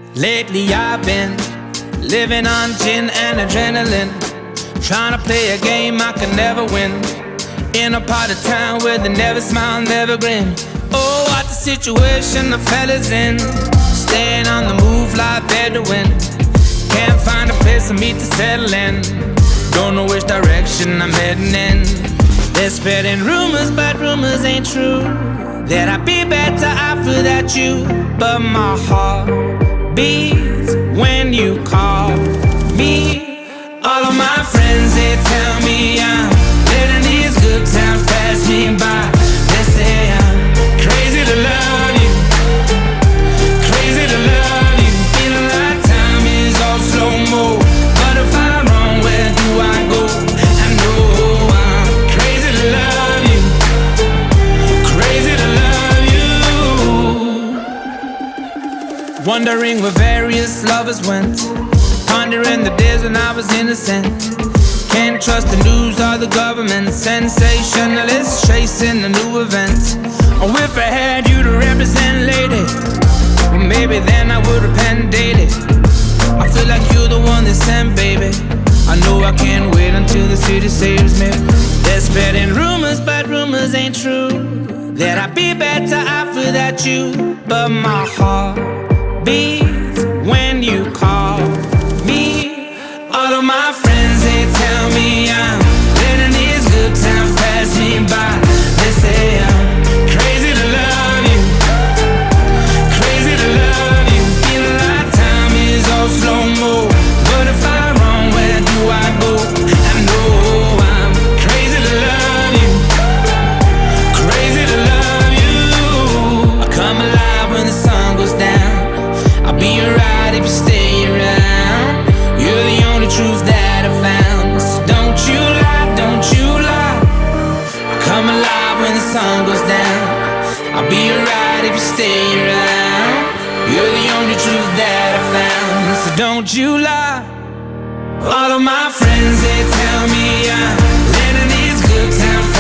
Lately I've been living on gin and adrenaline, trying to play a game I can never win, in a part of town where they never smile, never grin. Oh, what the situation the fella's in, staying on the move like Bedouin. Can't find a place for me to settle in, don't know which direction I'm heading in. They're spreading rumors, but rumors ain't true, that I'd be better off without you. But my heart beats when you call me. All of my friends, they tell me I'm letting these good times pass me by. They say I'm crazy to love you, crazy to love you. Feeling like time is all slow-mo, but if I'm wrong, where do I go? I know I'm crazy to love you, crazy to love you. Wondering where various lovers went, pondering the days when I was innocent. Can't trust the news or the government, sensationalists chasing a new event. Oh, if I had you to represent, lady, well, maybe then I would repent daily. I feel like you're the one they sent, baby. I know I can't wait until the city saves me. They're spreading rumors, but rumors ain't true, that I'd be better off without you. But my heart beats when you call me. All of my friends, they tell me I'm letting these good times pass me by. They say I'm crazy to love you, crazy to love you. Feeling like time is all slow-mo, but if I'm wrong, where do I go? I know I'm crazy to love you, crazy to love you. I come alive when the sun goes down, I'll be alright if you stay around. You're the only truth that I found, so don't you lie, don't you lie. I come alive when the sun goes down, I'll be alright if you stay around. You're the only truth that I found, so don't you lie. All of my friends, they tell me I'm letting these good times